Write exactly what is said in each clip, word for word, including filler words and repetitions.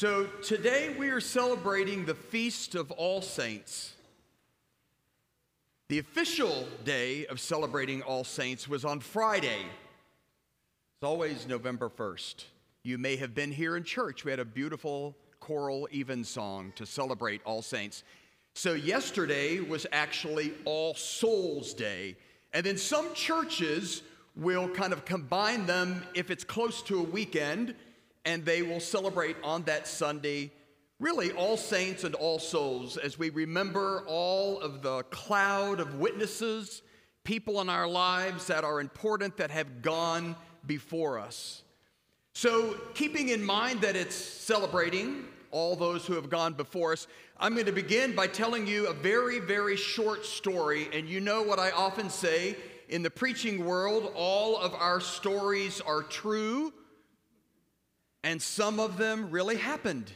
So today we are celebrating the Feast of All Saints. The official day of celebrating All Saints was on Friday. It's always November first. You may have been here in church. We had a beautiful choral evensong to celebrate All Saints. So yesterday was actually All Souls Day. And then some churches will kind of combine them if it's close to a weekend, and they will celebrate on that Sunday, really All Saints and All Souls, as we remember all of the cloud of witnesses, people in our lives that are important that have gone before us. So keeping in mind that it's celebrating all those who have gone before us, I'm going to begin by telling you a very, very short story. And you know what I often say, in the preaching world, all of our stories are true, and some of them really happened.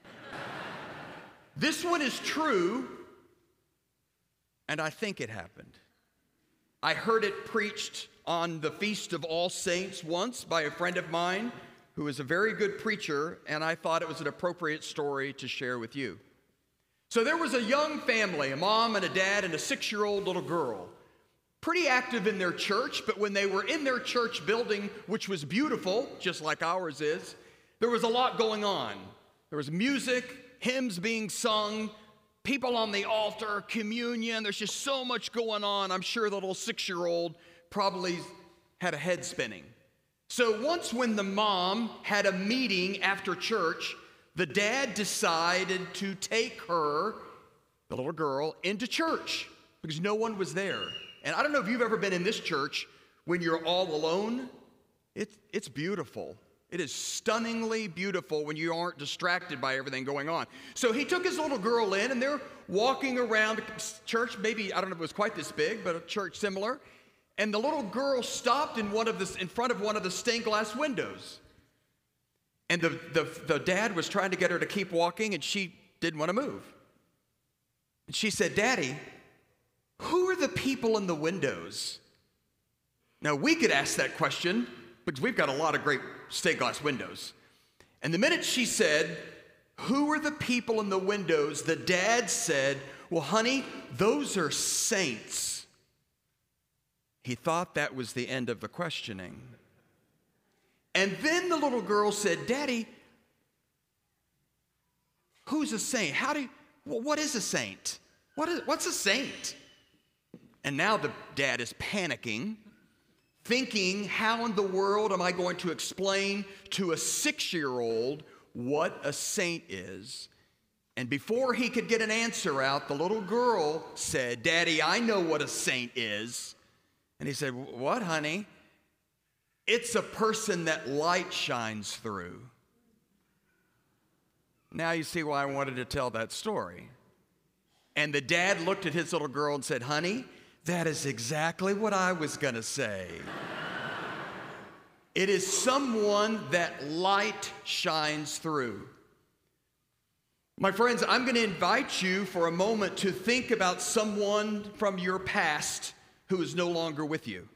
This one is true, and I think it happened. I heard it preached on the Feast of All Saints once by a friend of mine who is a very good preacher, and I thought it was an appropriate story to share with you. So there was a young family, a mom and a dad and a six-year-old little girl, pretty active in their church, but when they were in their church building, which was beautiful, just like ours is, there was a lot going on. There was music, hymns being sung, people on the altar, communion. There's just so much going on. I'm sure the little six-year-old probably had a head spinning. So once when the mom had a meeting after church, the dad decided to take her, the little girl, into church because no one was there. And I don't know if you've ever been in this church when you're all alone. It's, it's beautiful. It is stunningly beautiful when you aren't distracted by everything going on. So he took his little girl in, and they're walking around the church, maybe, I don't know if it was quite this big, but a church similar. And the little girl stopped in one of the, in front of one of the stained glass windows. And the, the, the dad was trying to get her to keep walking, and she didn't want to move. And she said, "Daddy, who are the people in the windows?" Now, we could ask that question because we've got a lot of great stained glass windows. And the minute she said, "Who are the people in the windows?" the dad said, "Well, honey, those are saints." He thought that was the end of the questioning. And then the little girl said, "Daddy, who's a saint? How do you, well, what is a saint? What is, what's a saint?" And now the dad is panicking, thinking, how in the world am I going to explain to a six-year-old what a saint is? And before he could get an answer out, the little girl said, "Daddy, I know what a saint is." And he said, "What, honey?" "It's a person that light shines through." Now you see why I wanted to tell that story. And the dad looked at his little girl and said, "Honey, that is exactly what I was going to say." It is someone that light shines through. My friends, I'm going to invite you for a moment to think about someone from your past who is no longer with you.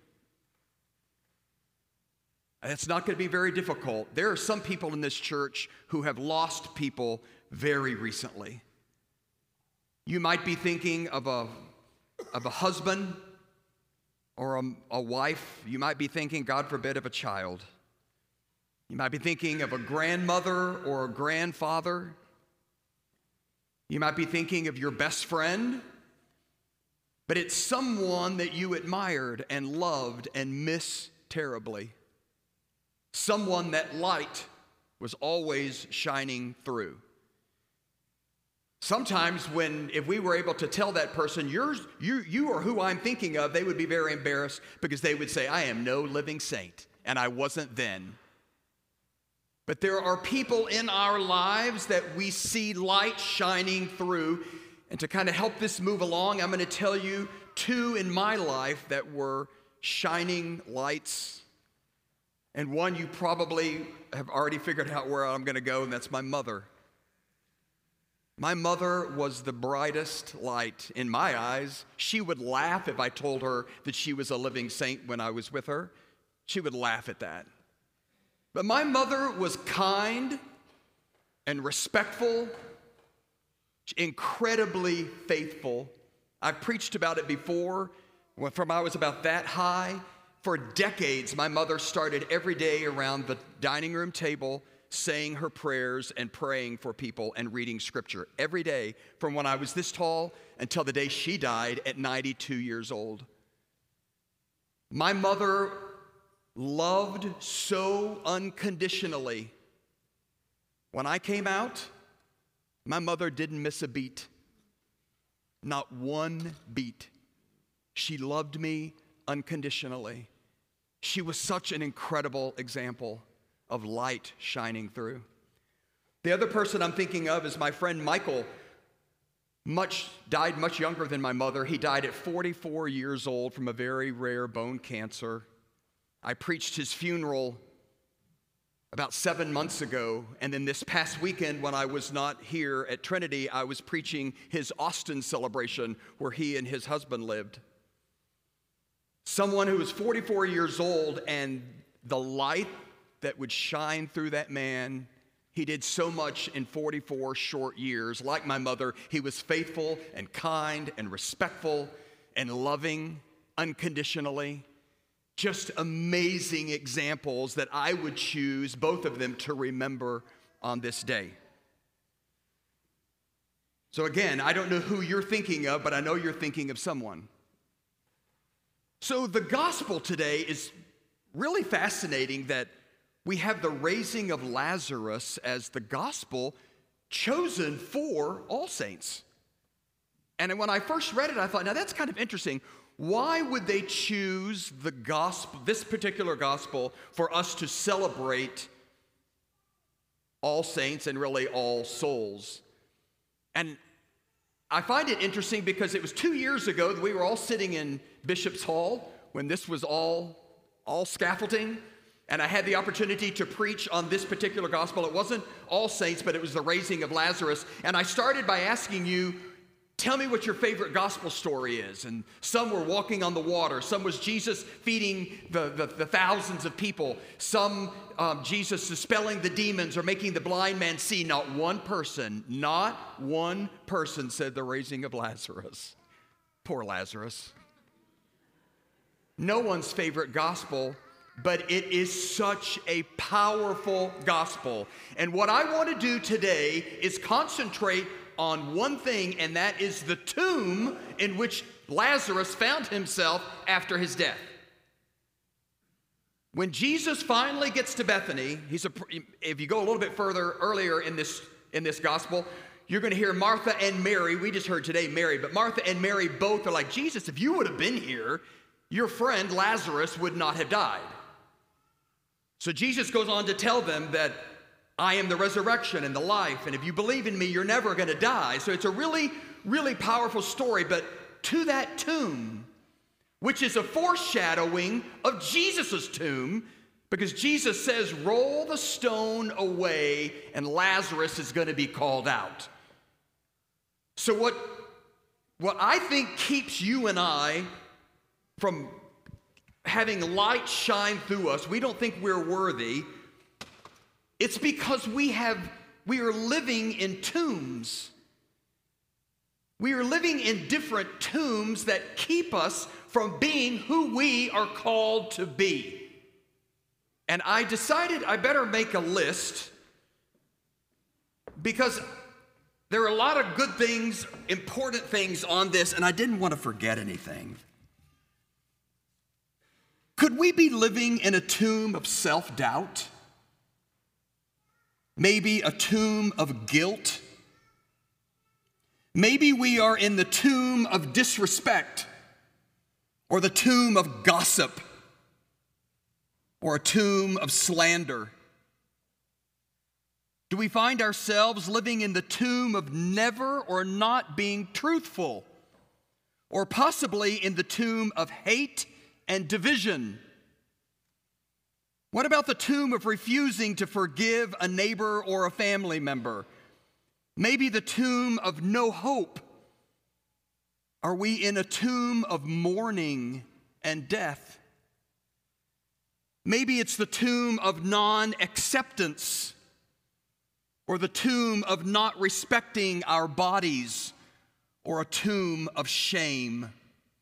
It's not going to be very difficult. There are some people in this church who have lost people very recently. You might be thinking of a, of a husband or a, a wife. You might be thinking, God forbid, of a child. You might be thinking of a grandmother or a grandfather. You might be thinking of your best friend. But it's someone that you admired and loved and miss terribly. Someone that light was always shining through. Sometimes when, if we were able to tell that person, You're, you, you are who I'm thinking of, they would be very embarrassed because they would say, "I am no living saint, and I wasn't then." But there are people in our lives that we see light shining through. And to kind of help this move along, I'm going to tell you two in my life that were shining lights. And one you probably have already figured out where I'm going to go, and that's my mother. My mother was the brightest light in my eyes. She would laugh if I told her that she was a living saint when I was with her. She would laugh at that. But my mother was kind. and respectful, incredibly faithful. I've preached about it before. When from I was about that high, for decades, my mother started every day around the dining room table saying her prayers and praying for people and reading scripture every day from when I was this tall until the day she died at ninety-two years old. My mother loved so unconditionally. When I came out, my mother didn't miss a beat. Not one beat. She loved me unconditionally. She was such an incredible example of light shining through. The other person I'm thinking of is my friend Michael. Much died much younger than my mother. He died at forty-four years old from a very rare bone cancer. I preached his funeral about seven months ago, and then this past weekend when I was not here at Trinity, I was preaching his Austin celebration where he and his husband lived. Someone who was forty-four years old, and the light that would shine through that man, he did so much in forty-four short years. Like my mother, he was faithful and kind and respectful and loving unconditionally. Just amazing examples that I would choose both of them to remember on this day. So again, I don't know who you're thinking of, but I know you're thinking of someone. So the gospel today is really fascinating that we have the raising of Lazarus as the gospel chosen for All Saints. And when I first read it, I thought, now that's kind of interesting. Why would they choose the gospel, this particular gospel, for us to celebrate All Saints and really all souls? And I find it interesting because it was two years ago that we were all sitting in Bishop's Hall when this was all, all scaffolding. And I had the opportunity to preach on this particular gospel. It wasn't All Saints, but it was the raising of Lazarus. And I started by asking you, tell me what your favorite gospel story is. And some were walking on the water. Some was Jesus feeding the, the, the thousands of people. Some um, Jesus dispelling the demons or making the blind man see. Not one person, not one person said the raising of Lazarus. Poor Lazarus. No one's favorite gospel, but it is such a powerful gospel. And what I want to do today is concentrate on one thing, and that is the tomb in which Lazarus found himself after his death. When Jesus finally gets to Bethany, he's a, if you go a little bit further earlier in this, in this gospel, you're going to hear Martha and Mary. We just heard today Mary, but Martha and Mary both are like, Jesus, if you would have been here, your friend Lazarus would not have died. So Jesus goes on to tell them that I am the resurrection and the life, and if you believe in me, you're never going to die. So it's a really, really powerful story. But to that tomb, which is a foreshadowing of Jesus' tomb, because Jesus says, roll the stone away, and Lazarus is going to be called out. So what, what I think keeps you and I from having light shine through us, we don't think we're worthy. It's because we have, we are living in tombs. We are living in different tombs that keep us from being who we are called to be. And I decided I better make a list because there are a lot of good things, important things on this, and I didn't want to forget anything. Could we be living in a tomb of self-doubt? Maybe a tomb of guilt? Maybe we are in the tomb of disrespect, or the tomb of gossip, or a tomb of slander. Do we find ourselves living in the tomb of never or not being truthful, or possibly in the tomb of hate and division? What about the tomb of refusing to forgive a neighbor or a family member? Maybe the tomb of no hope. Are we in a tomb of mourning and death? Maybe it's the tomb of non-acceptance or the tomb of not respecting our bodies, or a tomb of shame.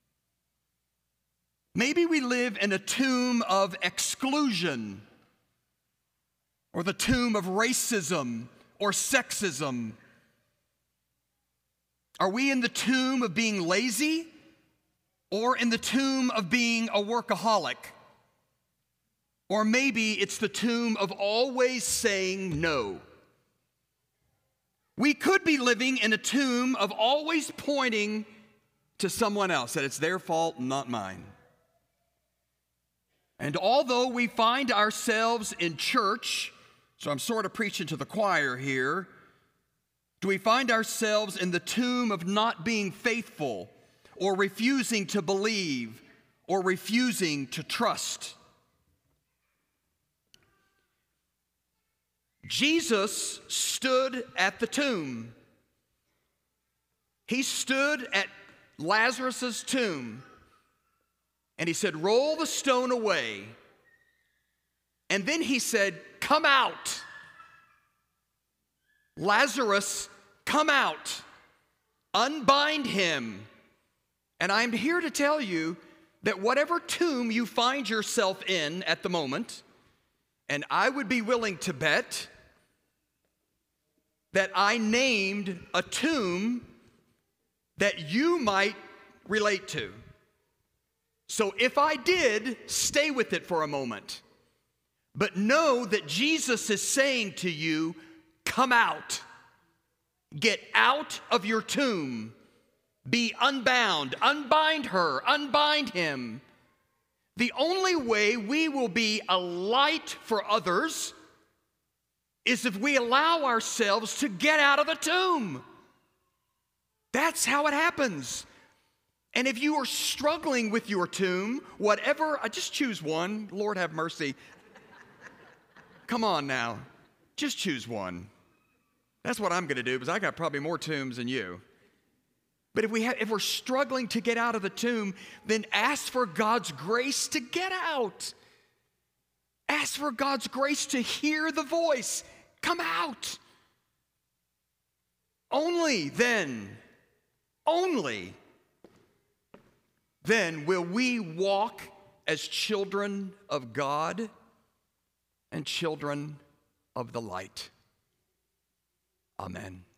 Maybe we live in a tomb of exclusion, or the tomb of racism or sexism. Are we in the tomb of being lazy, or in the tomb of being a workaholic? Or maybe it's the tomb of always saying no. We could be living in a tomb of always pointing to someone else, that it's their fault, not mine. And although we find ourselves in church, so I'm sort of preaching to the choir here, do we find ourselves in the tomb of not being faithful, or refusing to believe, or refusing to trust? Jesus stood at the tomb. He stood at Lazarus' tomb, and he said, "Roll the stone away." And then he said, "Come out. Lazarus, come out. Unbind him." And I'm here to tell you that whatever tomb you find yourself in at the moment, and I would be willing to bet that I named a tomb that you might relate to. So if I did, stay with it for a moment. But know that Jesus is saying to you, come out. Get out of your tomb. Be unbound. Unbind her. Unbind him. The only way we will be a light for others is if we allow ourselves to get out of the tomb. That's how it happens. And if you are struggling with your tomb, whatever, I just choose one. Lord have mercy. Come on now. Just choose one. That's what I'm going to do, because I got probably more tombs than you. But if, we have, if we're struggling to get out of the tomb, then ask for God's grace to get out. Ask for God's grace to hear the voice. Come out. Only then, only then will we walk as children of God and children of the light. Amen.